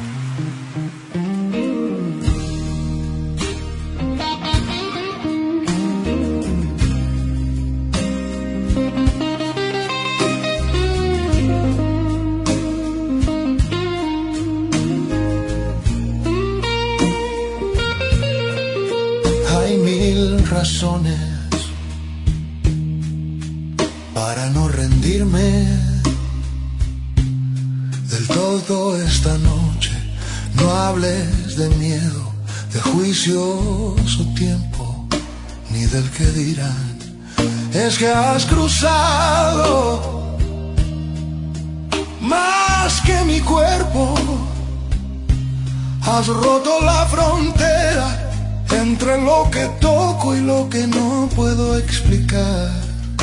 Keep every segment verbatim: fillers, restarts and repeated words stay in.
Hay mil razones para no rendirme del todo esta noche. No hables de miedo, de juicios o tiempo, ni del que dirán. Es que has cruzado más que mi cuerpo, has roto la frontera entre lo que toco y lo que no puedo explicar.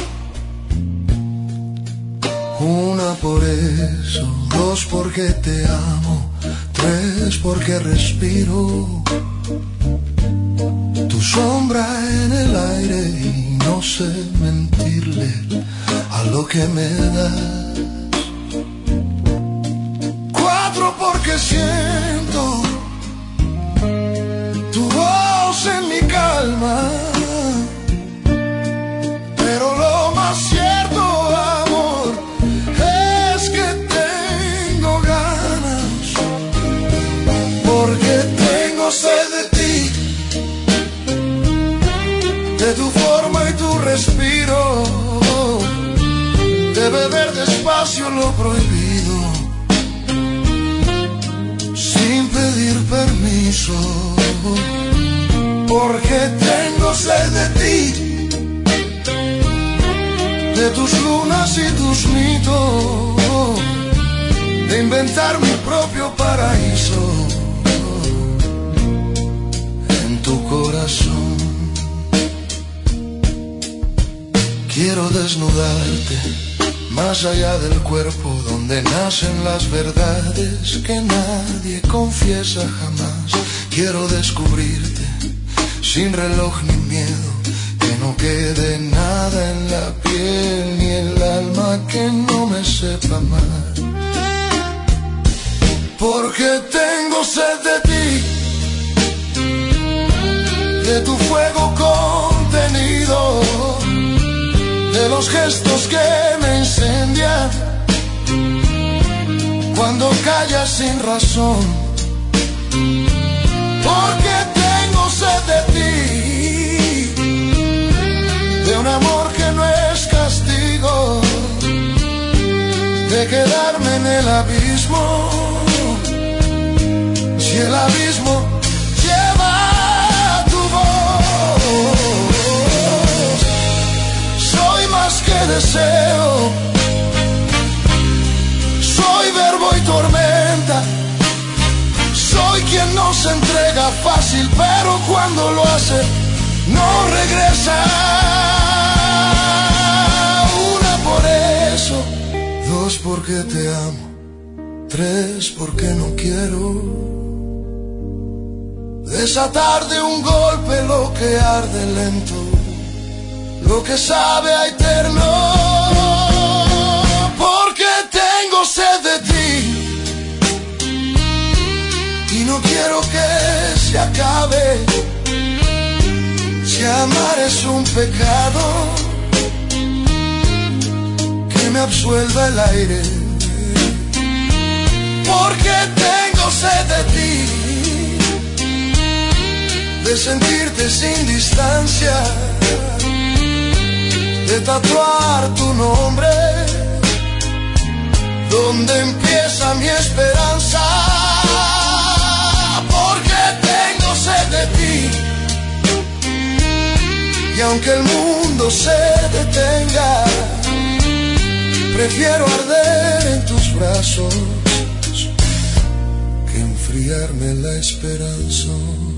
Una por eso, dos porque te amo, tres porque respiro tu sombra en el aire y no sé mentirle a lo que me das. Cuatro porque siento tu voz en mi calma, pero lo más cierto, amor, es que tengo ganas, porque tengo sed de ti, de tu forma y tu respiro, de beber despacio lo prohibido, sin pedir permiso. Porque tengo sed de ti, de tus lunas y tus mitos, de inventar mi propio paraíso en tu corazón. Quiero desnudarte más allá del cuerpo, donde nacen las verdades que nadie confiesa jamás. Quiero descubrirte sin reloj ni miedo, que no quede nada en la piel ni el alma que no me sepa amar. Porque tengo sed de ti, de tu fuego contenido, de los gestos que me incendian cuando callas sin razón. Porque tengo sed de ti, de un amor que no es castigo, de quedarme en el abismo, si el abismo lleva tu voz. Soy más que deseo, soy verbo y tormenta, soy quien no se entrega fácil, pero cuando lo hace no regresa. Una por eso, dos porque te amo, tres porque no quiero desatar de un golpe lo que arde lento, lo que sabe a eterno. Porque tengo sed de ti y no quiero que se acabe. Si amar es un pecado, que me absuelva el aire. Porque tengo sed de ti, de sentirte sin distancia, de tatuar tu nombre donde empieza mi esperanza. Porque tengo sed de ti, y aunque el mundo se detenga, prefiero arder en tus brazos que enfriarme la esperanza.